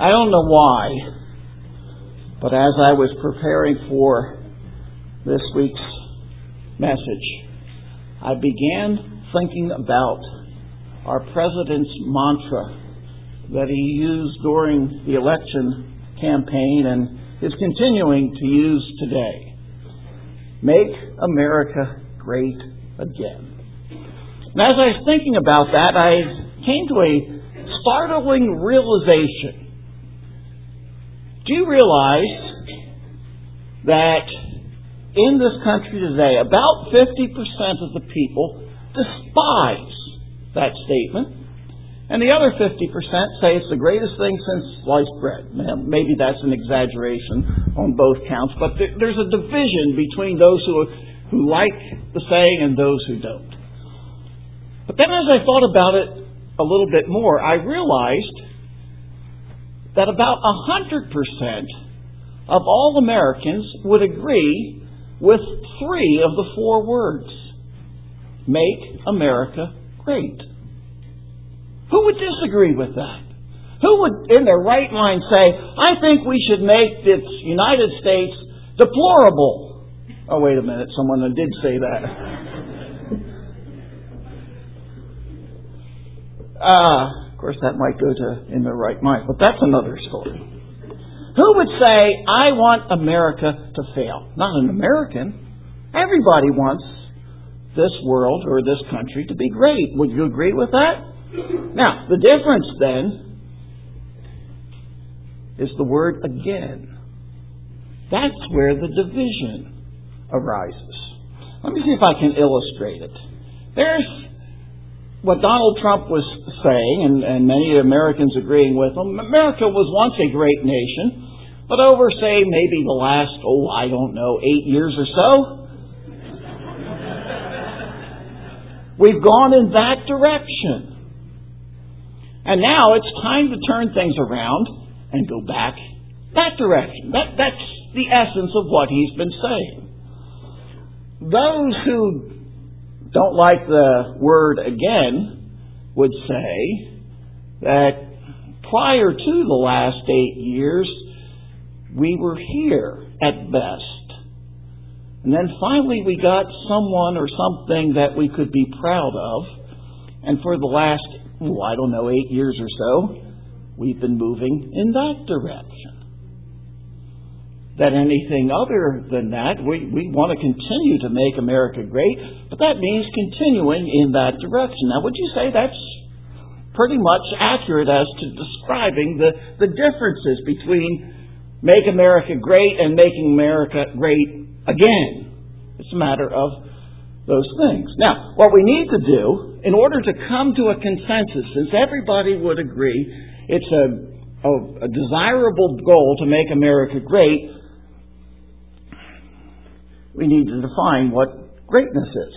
I don't know why, but as I was preparing for this week's message, I began thinking about our president's mantra that he used during the election campaign and is continuing to use today. Make America great again. And as I was thinking about that, I came to a startling realization. Do you realize that in this country today, about 50% of the people despise that statement, and the other 50% say it's the greatest thing since sliced bread? Now, maybe that's an exaggeration on both counts, but there's a division between those who like the saying and those who don't. But then as I thought about it a little bit more, I realized that about 100% of all Americans would agree with 3 of the 4 words. Make America great. Who would disagree with that? Who would, in their right mind, say, I think we should make the United States deplorable? Oh, wait a minute, someone did say that. Of course, that might go to in their right mind, but that's another story. Who would say, I want America to fail? Not an American. Everybody wants this world or this country to be great. Would you agree with that? Now, the difference then is the word again. That's where the division arises. Let me see if I can illustrate it. There's what Donald Trump was saying, and many Americans agreeing with him. America was once a great nation, but over, say, maybe the last, 8 years or so, we've gone in that direction. And now it's time to turn things around and go back that direction. That's the essence of what he's been saying. Those who don't like the word again would say that prior to the last 8 years, we were here at best. And then finally we got someone or something that we could be proud of. And for the last 8 years or so, we've been moving in that direction. That anything other than that, we want to continue to make America great, but that means continuing in that direction. Now, would you say that's pretty much accurate as to describing the differences between make America great and making America great again? It's a matter of those things. Now, what we need to do, in order to come to a consensus, since everybody would agree it's a desirable goal to make America great, we need to define what greatness is.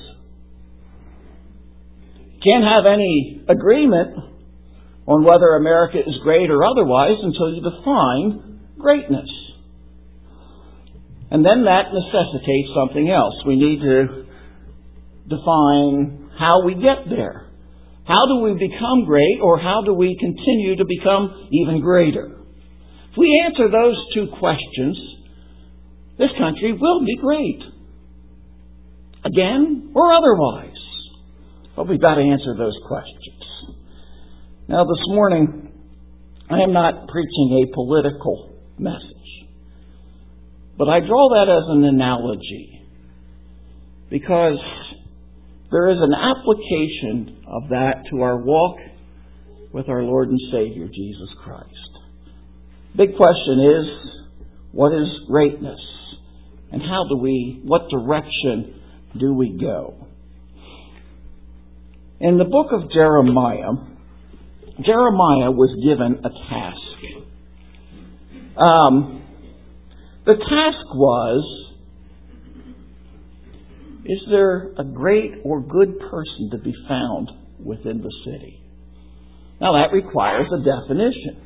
Can't have any agreement on whether America is great or otherwise until you define greatness. And then that necessitates something else. We need to define how we get there. How do we become great, or how do we continue to become even greater? If we answer those 2 questions, this country will be great. Again or otherwise. But we've got to answer those questions. Now this morning, I am not preaching a political message. But I draw that as an analogy. Because there is an application of that to our walk with our Lord and Savior, Jesus Christ. Big question is, what is greatness? And what direction do we go? In the book of Jeremiah was given a task. The task was, is there a great or good person to be found within the city? Now that requires a definition.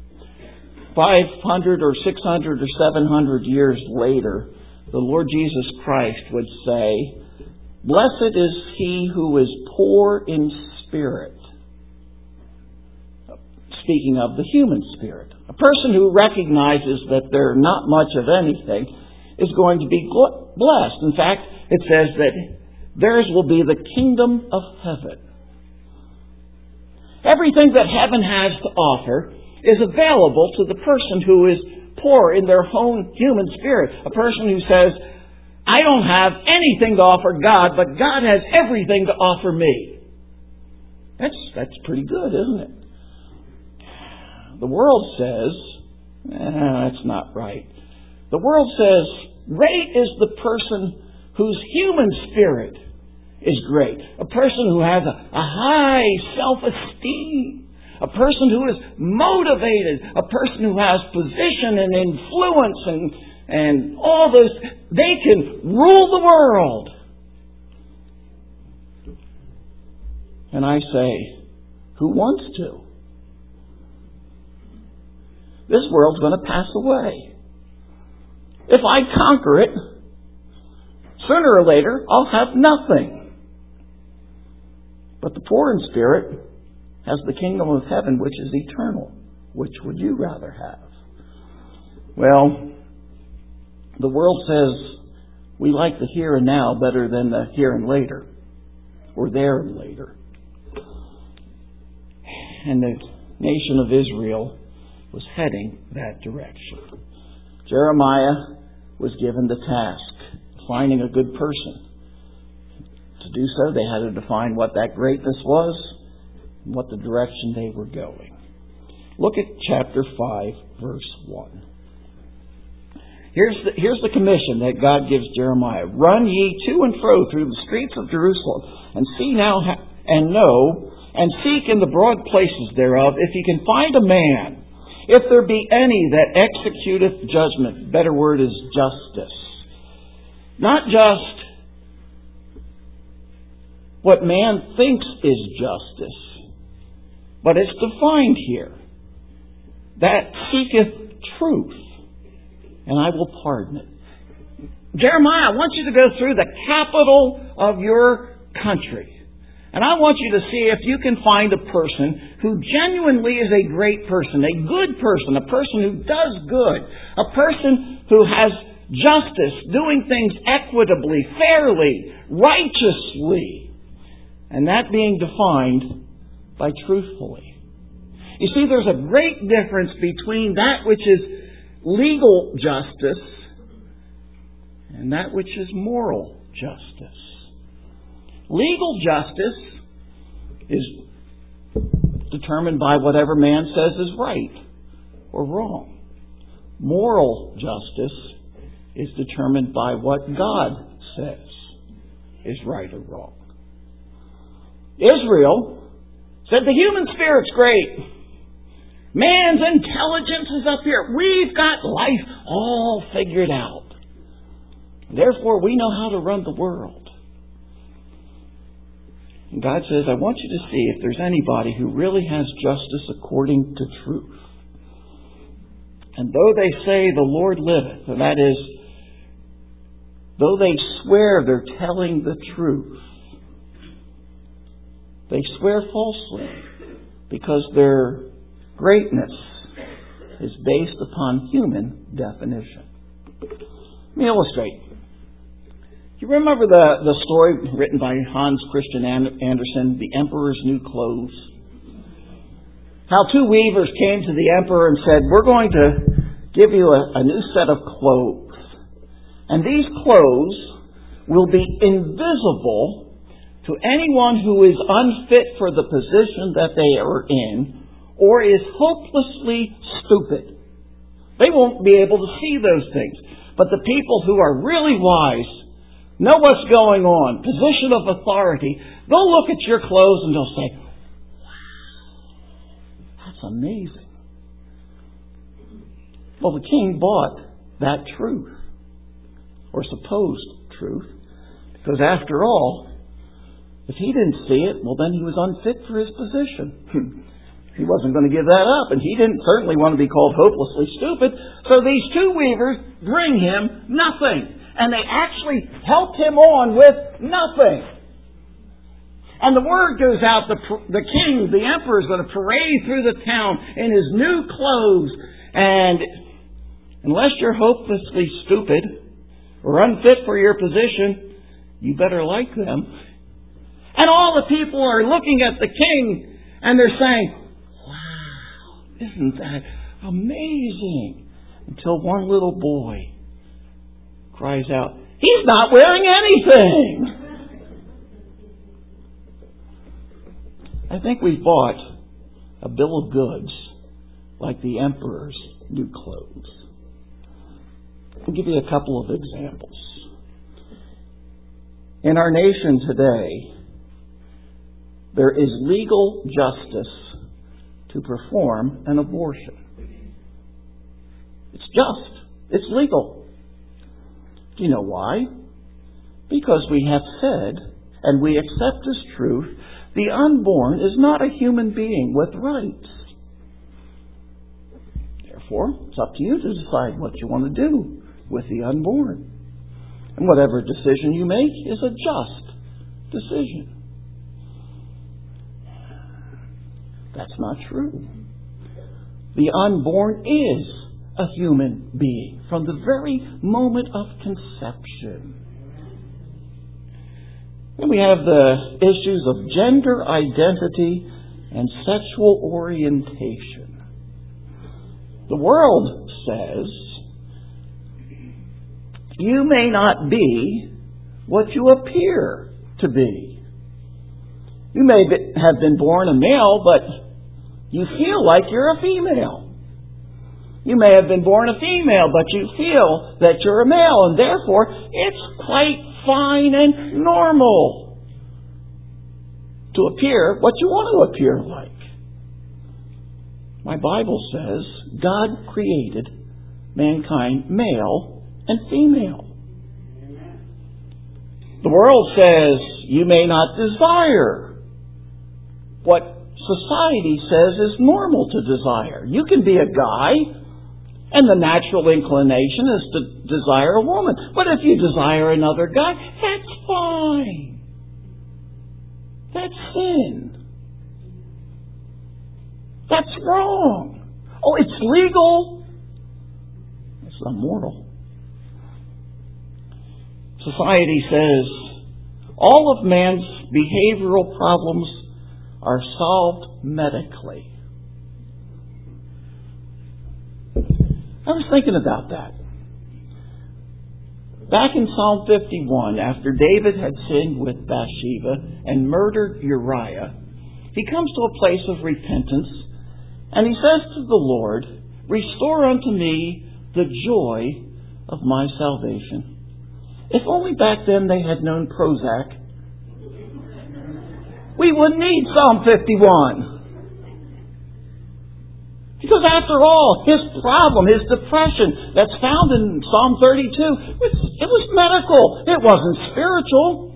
500 or 600 or 700 years later, the Lord Jesus Christ would say, blessed is he who is poor in spirit. speaking of the human spirit. A person who recognizes that they're not much of anything is going to be blessed. In fact, it says that theirs will be the kingdom of heaven. Everything that heaven has to offer is available to the person who is poor in their own human spirit. A person who says, I don't have anything to offer God, but God has everything to offer me. That's pretty good, isn't it? The world says, that's not right. The world says, great is the person whose human spirit is great. A person who has a high self-esteem. A person who is motivated. A person who has position and influence and all those. They can rule the world. And I say, who wants to? This world's going to pass away. If I conquer it, sooner or later, I'll have nothing. But the poor in spirit has the kingdom of heaven, which is eternal. Which would you rather have? Well, the world says we like the here and now better than the here and later, or there and later. And the nation of Israel was heading that direction. Jeremiah was given the task of finding a good person. To do so, they had to define what that greatness was and what the direction they were going. Look at chapter 5, verse 1. Here's the commission that God gives Jeremiah. Run ye to and fro through the streets of Jerusalem, and see now and know, and seek in the broad places thereof, if ye can find a man, if there be any that executeth judgment. Better word is justice. Not just what man thinks is justice, but it's defined here. That seeketh truth, and I will pardon it. Jeremiah, I want you to go through the capital of your country. And I want you to see if you can find a person who genuinely is a great person, a good person, a person who does good, a person who has justice, doing things equitably, fairly, righteously, and that being defined by truthfully. You see, there's a great difference between that which is legal justice and that which is moral justice. Legal justice is determined by whatever man says is right or wrong. Moral justice is determined by what God says is right or wrong. Israel said the human spirit's great. Man's intelligence is up here. We've got life all figured out. Therefore, we know how to run the world. And God says, I want you to see if there's anybody who really has justice according to truth. And though they say the Lord liveth, and that is, though they swear they're telling the truth, they swear falsely because their greatness is based upon human definition. Let me illustrate. You remember the story written by Hans Christian Andersen, The Emperor's New Clothes? How two weavers came to the emperor and said, we're going to give you a new set of clothes. And these clothes will be invisible to anyone who is unfit for the position that they are in or is hopelessly stupid. They won't be able to see those things. But the people who are really wise know what's going on, position of authority, they'll look at your clothes and they'll say, wow, that's amazing. Well, the king bought that truth, or supposed truth, because after all, if he didn't see it, well then he was unfit for his position. He wasn't going to give that up, and he didn't certainly want to be called hopelessly stupid. So these two weavers bring him nothing. And they actually helped him on with nothing. And the word goes out, the king, the emperor, is going to parade through the town in his new clothes. And unless you're hopelessly stupid or unfit for your position, you better like them. And all the people are looking at the king and they're saying, wow, isn't that amazing? Until one little boy cries out, he's not wearing anything! I think we bought a bill of goods like the emperor's new clothes. I'll give you a couple of examples. In our nation today, there is legal justice to perform an abortion. It's just. It's legal. Do you know why? Because we have said, and we accept as truth, the unborn is not a human being with rights. Therefore, it's up to you to decide what you want to do with the unborn. And whatever decision you make is a just decision. That's not true. The unborn is a human being from the very moment of conception. And we have the issues of gender identity and sexual orientation. The world says, you may not be what you appear to be. You may have been born a male, but you feel like you're a female. You may have been born a female, but you feel that you're a male, and therefore it's quite fine and normal to appear what you want to appear like. My Bible says God created mankind male and female. The world says you may not desire what society says is normal to desire. You can be a guy, and the natural inclination is to desire a woman. But if you desire another guy, that's fine. That's sin. That's wrong. Oh, it's legal. It's immoral. Society says all of man's behavioral problems are solved medically. I was thinking about that. Back in Psalm 51, after David had sinned with Bathsheba and murdered Uriah, he comes to a place of repentance, and he says to the Lord, restore unto me the joy of my salvation. If only back then they had known Prozac, we wouldn't need Psalm 51. Because after all, his problem, his depression that's found in Psalm 32, it was medical. It wasn't spiritual.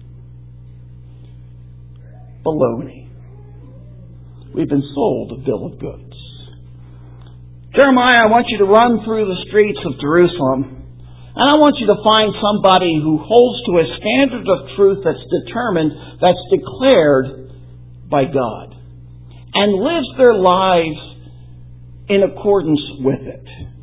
Baloney. We've been sold a bill of goods. Jeremiah, I want you to run through the streets of Jerusalem, and I want you to find somebody who holds to a standard of truth that's determined, that's declared by God, and lives their lives in accordance with it.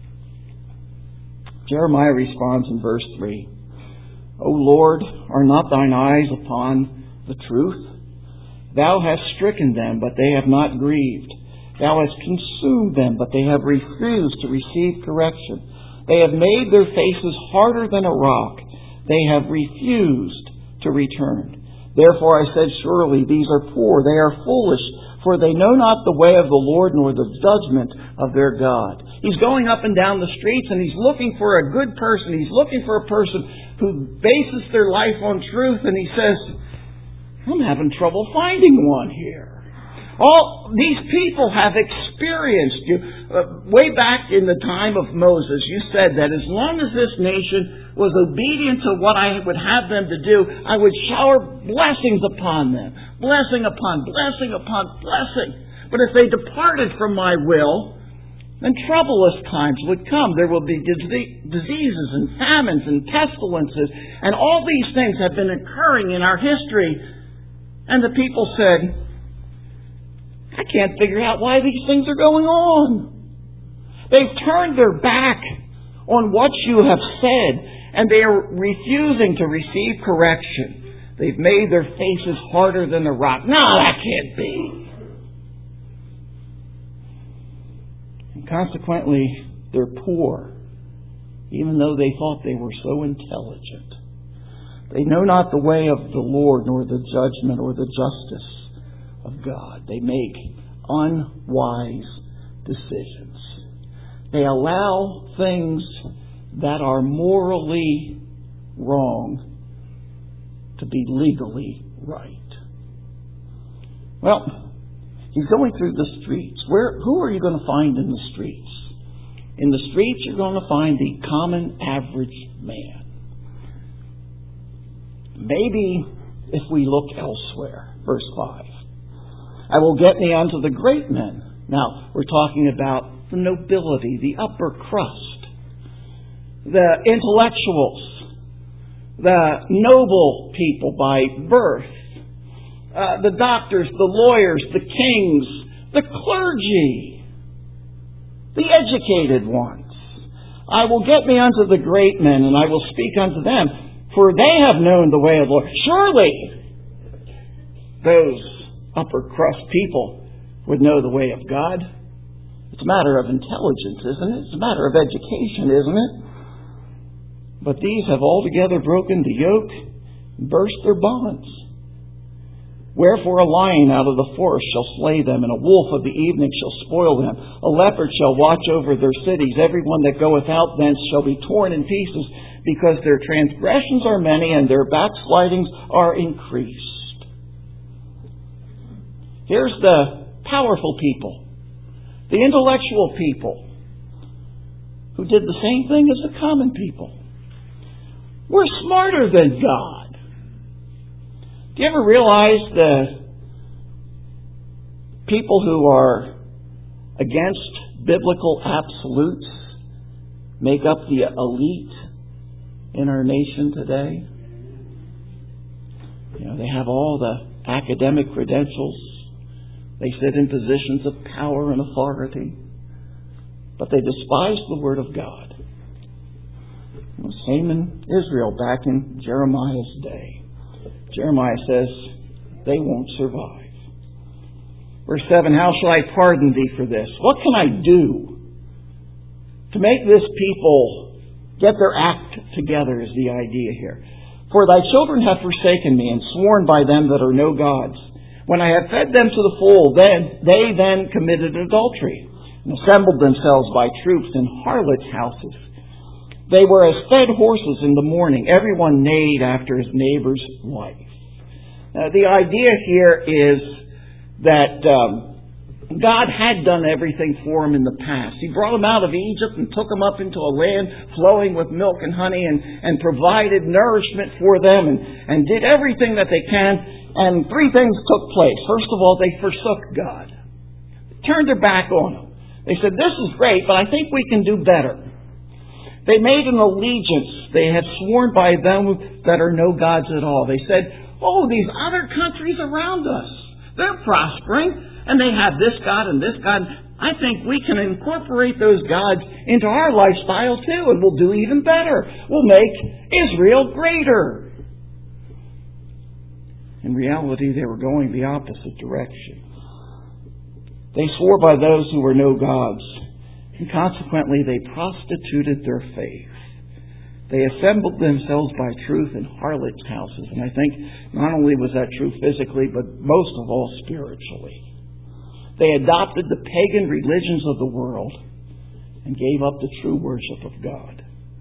Jeremiah responds in verse 3, O Lord, are not thine eyes upon the truth? Thou hast stricken them, but they have not grieved. Thou hast consumed them, but they have refused to receive correction. They have made their faces harder than a rock. They have refused to return. Therefore I said, surely these are poor, they are foolish, for they know not the way of the Lord, nor the judgment of their God. He's going up and down the streets, and he's looking for a good person. He's looking for a person who bases their life on truth, and he says, I'm having trouble finding one here. All these people have experienced you. Way back in the time of Moses, you said that as long as this nation was obedient to what I would have them to do, I would shower blessings upon them. Blessing upon blessing upon blessing. But if they departed from my will, then troublous times would come. There will be diseases and famines and pestilences. And all these things have been occurring in our history And the people said, I can't figure out why these things are going on. They've turned their back on what you have said, and they are refusing to receive correction. They've made their faces harder than a rock. No, that can't be. And consequently, they're poor, even though they thought they were so intelligent. They know not the way of the Lord, nor the judgment or the justice of God. They make unwise decisions. They allow things that are morally wrong to be legally right. Well, he's going through the streets. Who are you going to find in the streets? In the streets, you're going to find the common average man. Maybe if we look elsewhere, verse 5. I will get me unto the great men. Now, we're talking about the nobility, the upper crust, the intellectuals, the noble people by birth, the doctors, the lawyers, the kings, the clergy, the educated ones. I will get me unto the great men, and I will speak unto them, for they have known the way of the Lord. Surely those upper crust people would know the way of God. It's a matter of intelligence, isn't it? It's a matter of education, isn't it? But these have altogether broken the yoke, burst their bonds. Wherefore a lion out of the forest shall slay them, and a wolf of the evening shall spoil them. A leopard shall watch over their cities. Every one that goeth out thence shall be torn in pieces, because their transgressions are many, and their backslidings are increased. Here's the powerful people, the intellectual people, who did the same thing as the common people. We're smarter than God. Do you ever realize the people who are against biblical absolutes make up the elite in our nation today? You know, they have all the academic credentials. They sit in positions of power and authority. But they despise the Word of God. Same in Israel back in Jeremiah's day. Jeremiah says they won't survive. Verse 7, how shall I pardon thee for this? What can I do to make this people get their act together is the idea here. For thy children have forsaken me and sworn by them that are no gods. When I have fed them to the full, they then committed adultery and assembled themselves by troops in harlots' houses. They were as fed horses in the morning. Everyone neighed after his neighbor's wife. The idea here is that God had done everything for them in the past. He brought them out of Egypt and took them up into a land flowing with milk and honey and provided nourishment for them and did everything that they can. And three things took place. First of all, they forsook God. They turned their back on Him. They said, this is great, but I think we can do better. They made an allegiance. They had sworn by them that are no gods at all. They said, oh, these other countries around us, they're prospering, and they have this God and this God. I think we can incorporate those gods into our lifestyle too, and we'll do even better. We'll make Israel greater. In reality, they were going the opposite direction. They swore by those who were no gods, and consequently they prostituted their faith. They assembled themselves by truth in harlots' houses. And I think not only was that true physically, but most of all spiritually. They adopted the pagan religions of the world and gave up the true worship of God.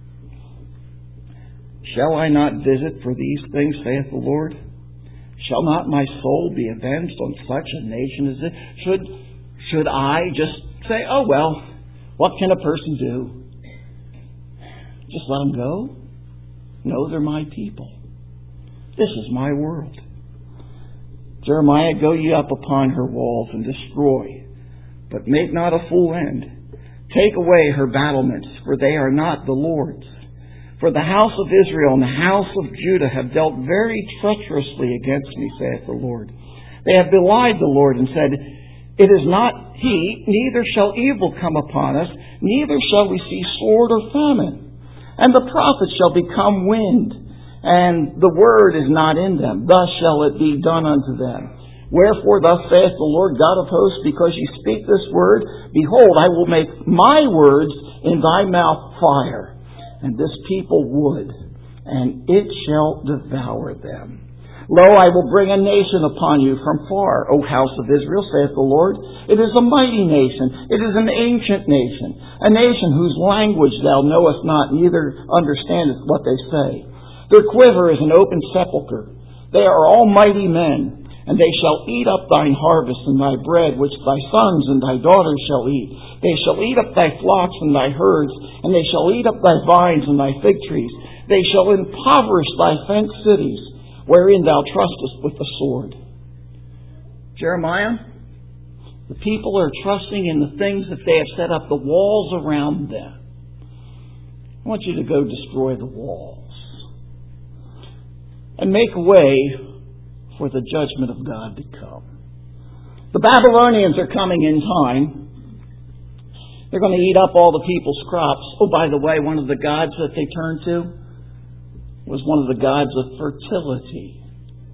Shall I not visit for these things, saith the Lord? Shall not my soul be avenged on such a nation as this? Should I just say, oh well, what can a person do? Just let them go? No, they're my people. This is my world. Jeremiah, go ye up upon her walls and destroy, but make not a full end. Take away her battlements, for they are not the Lord's. For the house of Israel and the house of Judah have dealt very treacherously against me, saith the Lord. They have belied the Lord and said, It is not he, neither shall evil come upon us, neither shall we see sword or famine. And the prophets shall become wind, and the word is not in them. Thus shall it be done unto them. Wherefore thus saith the Lord God of hosts, because ye speak this word, behold, I will make my words in thy mouth fire, and this people wood, and it shall devour them. Lo, I will bring a nation upon you from far, O house of Israel, saith the Lord. It is a mighty nation, it is an ancient nation, a nation whose language thou knowest not, neither understandest what they say. Their quiver is an open sepulchre. They are all mighty men. And they shall eat up thine harvest and thy bread, which thy sons and thy daughters shall eat. They shall eat up thy flocks and thy herds, and they shall eat up thy vines and thy fig trees. They shall impoverish thy fenced cities, wherein thou trustest with the sword. Jeremiah, the people are trusting in the things that they have set up, the walls around them. I want you to go destroy the walls and make a way for the judgment of God to come. The Babylonians are coming in time. They're going to eat up all the people's crops. Oh, by the way, one of the gods that they turned to was one of the gods of fertility.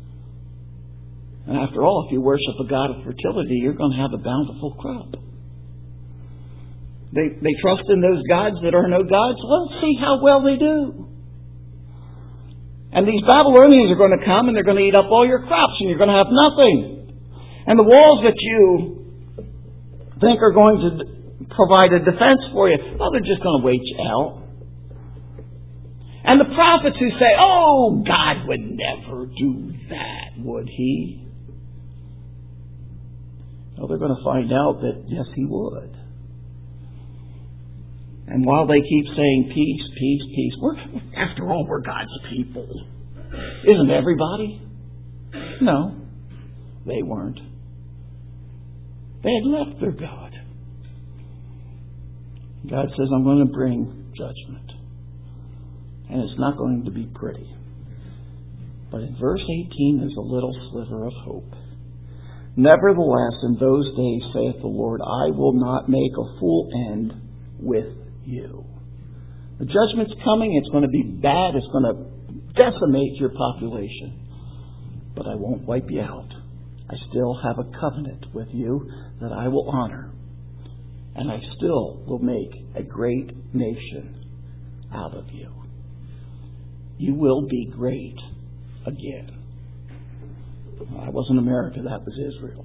And after all, if you worship a god of fertility, you're going to have a bountiful crop. They trust in those gods that are no gods. Let's see how well they do. And these Babylonians are going to come and they're going to eat up all your crops and you're going to have nothing. And the walls that you think are going to provide a defense for you, well, they're just going to wait you out. And the prophets who say, oh, God would never do that, would He? Well, they're going to find out that, yes, He would. And while they keep saying peace, peace, peace, after all, we're God's people. Isn't everybody? No, they weren't. They had left their God. God says, I'm going to bring judgment. And it's not going to be pretty. But in verse 18, there's a little sliver of hope. Nevertheless, in those days, saith the Lord, I will not make a full end with you. The judgment's coming. It's going to be bad. It's going to decimate your population. But I won't wipe you out. I still have a covenant with you that I will honor. And I still will make a great nation out of you. You will be great again. That wasn't America. That was Israel.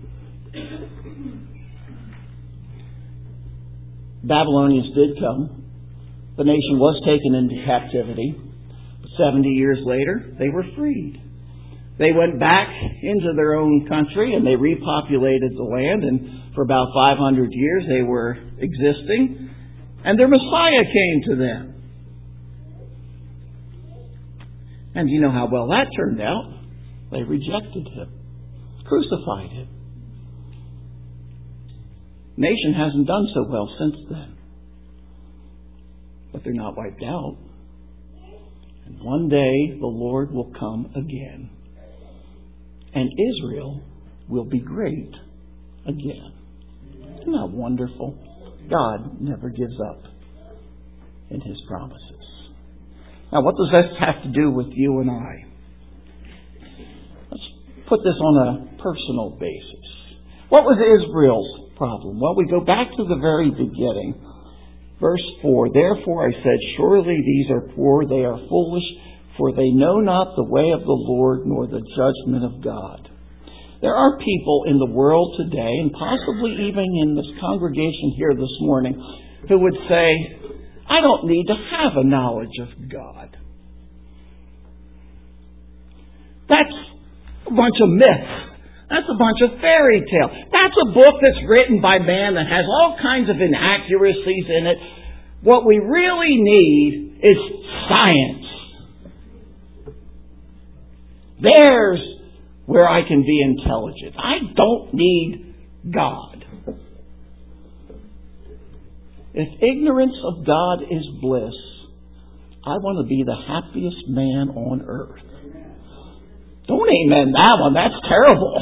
Babylonians did come. The nation was taken into captivity. But 70 years later, they were freed. They went back into their own country and they repopulated the land. And for about 500 years, they were existing. And their Messiah came to them. And you know how well that turned out. They rejected Him, crucified Him. Nation hasn't done so well since then. But they're not wiped out. And one day the Lord will come again. And Israel will be great again. Isn't that wonderful? God never gives up in His promises. Now, what does this have to do with you and I? Let's put this on a personal basis. What was Israel's problem? Well, we go back to the very beginning. Verse 4, Therefore I said, Surely these are poor, they are foolish, for they know not the way of the Lord, nor the judgment of God. There are people in the world today, and possibly even in this congregation here this morning, who would say, I don't need to have a knowledge of God. That's a bunch of myths. That's a bunch of fairy tales. That's a book that's written by man that has all kinds of inaccuracies in it. What we really need is science. There's where I can be intelligent. I don't need God. If ignorance of God is bliss, I want to be the happiest man on earth. Don't amen that one. That's terrible.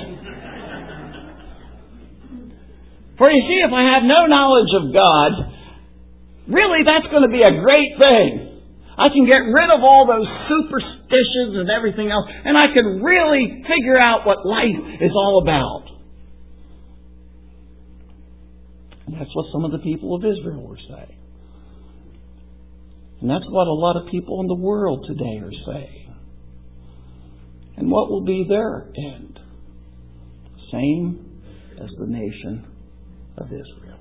For you see, if I have no knowledge of God, really that's going to be a great thing. I can get rid of all those superstitions and everything else, and I can really figure out what life is all about. And that's what some of the people of Israel were saying. And that's what a lot of people in the world today are saying. And what will be their end? Same as the nation of Israel.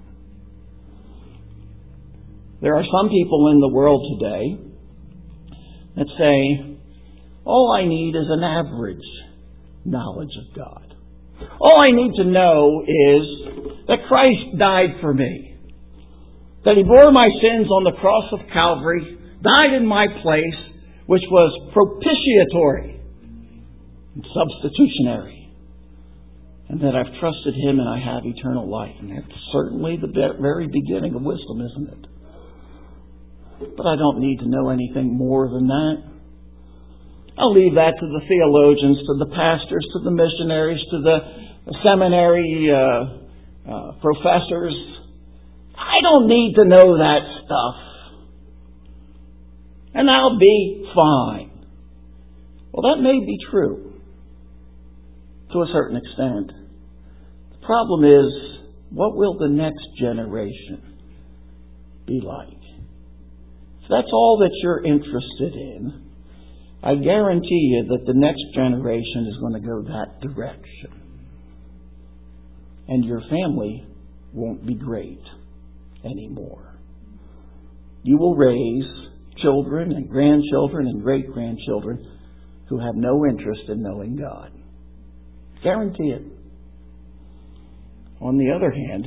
There are some people in the world today that say, all I need is an average knowledge of God. All I need to know is that Christ died for me. That He bore my sins on the cross of Calvary, died in my place, which was propitiatory and substitutionary. And that I've trusted Him and I have eternal life. And that's certainly the very beginning of wisdom, isn't it? But I don't need to know anything more than that. I'll leave that to the theologians, to the pastors, to the missionaries, to the seminary professors. I don't need to know that stuff. And I'll be fine. Well, that may be true to a certain extent. The problem is, what will the next generation be like? If that's all that you're interested in, I guarantee you that the next generation is going to go that direction. And your family won't be great anymore. You will raise children and grandchildren and great-grandchildren who have no interest in knowing God. Guarantee it. On the other hand,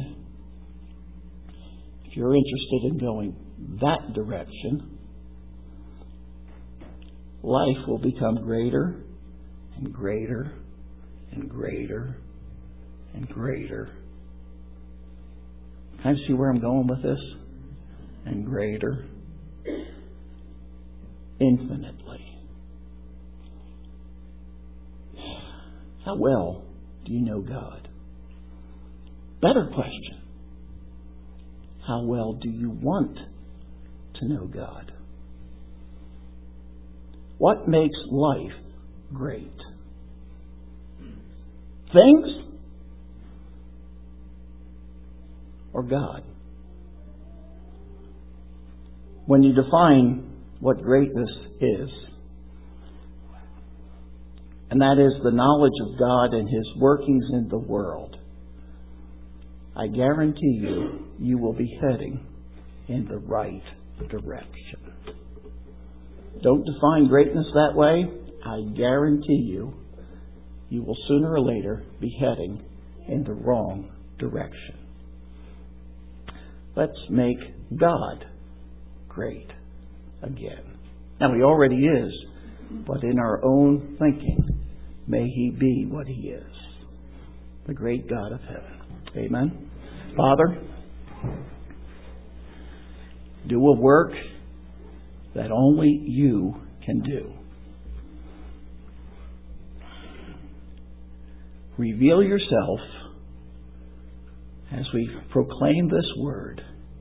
if you're interested in going that direction, life will become greater and greater and greater and greater. Can you see where I'm going with this? And greater. Infinitely. How well do you know God? Better question. How well do you want to know God? What makes life great? Things or God? When you define what greatness is, and that is the knowledge of God and His workings in the world, I guarantee you, you will be heading in the right direction. Don't define greatness that way. I guarantee you, you will sooner or later be heading in the wrong direction. Let's make God great again. Now, He already is, but in our own thinking, may He be what He is, the great God of heaven. Amen. Father, do a work that only You can do. Reveal Yourself as we proclaim this word,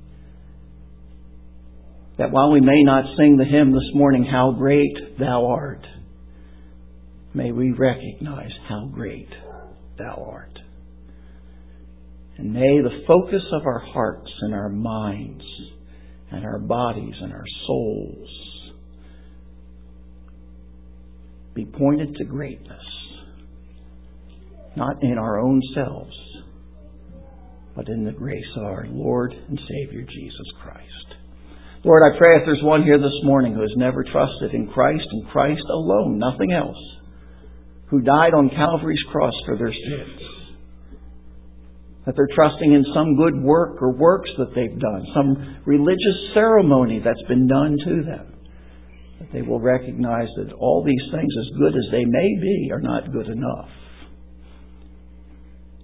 that while we may not sing the hymn this morning, How Great Thou Art, may we recognize how great Thou art. And may the focus of our hearts and our minds and our bodies and our souls be pointed to greatness, not in our own selves, but in the grace of our Lord and Savior Jesus Christ. Lord, I pray if there's one here this morning who has never trusted in Christ and Christ alone, nothing else, who died on Calvary's cross for their sins, that they're trusting in some good work or works that they've done, some religious ceremony that's been done to them, that they will recognize that all these things, as good as they may be, are not good enough.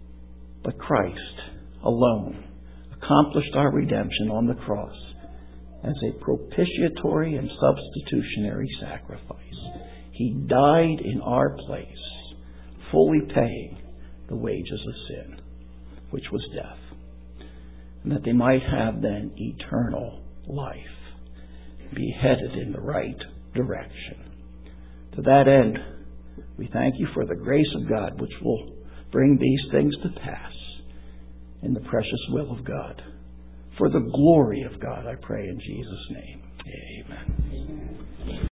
But Christ alone accomplished our redemption on the cross, as a propitiatory and substitutionary sacrifice. He died in our place, fully paying the wages of sin, which was death, and that they might have then eternal life, be headed in the right direction. To that end, we thank you for the grace of God, which will bring these things to pass in the precious will of God. For the glory of God, I pray in Jesus' name. Amen.